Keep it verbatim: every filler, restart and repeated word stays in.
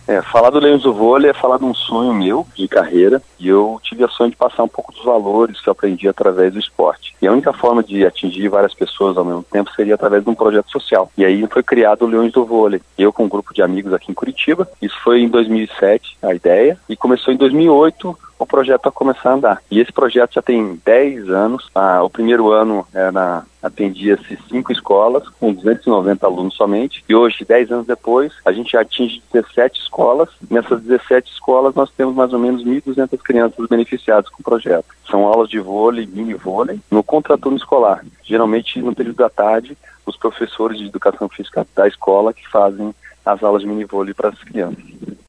É, falar do Leões do Vôlei é falar de um sonho meu, de carreira, e eu tive a sonho de passar um pouco dos valores que eu aprendi através do esporte. E a única forma de atingir várias pessoas ao mesmo tempo seria através de um projeto social. E aí foi criado o Leões do Vôlei. Eu com um grupo de amigos aqui em Curitiba, isso foi em dois mil e sete, a ideia, e começou em dois mil e oito, o projeto a começar a andar. E esse projeto já tem dez anos. Ah, o primeiro ano era, atendia-se cinco escolas, com duzentos e noventa alunos somente. E hoje, dez anos depois, a gente já atinge dezessete escolas. Nessas dezessete escolas, nós temos mais ou menos mil e duzentas crianças beneficiadas com o projeto. São aulas de vôlei, mini vôlei, no contraturno escolar. Geralmente, no período da tarde, os professores de educação física da escola que fazem as aulas de mini vôlei para as crianças.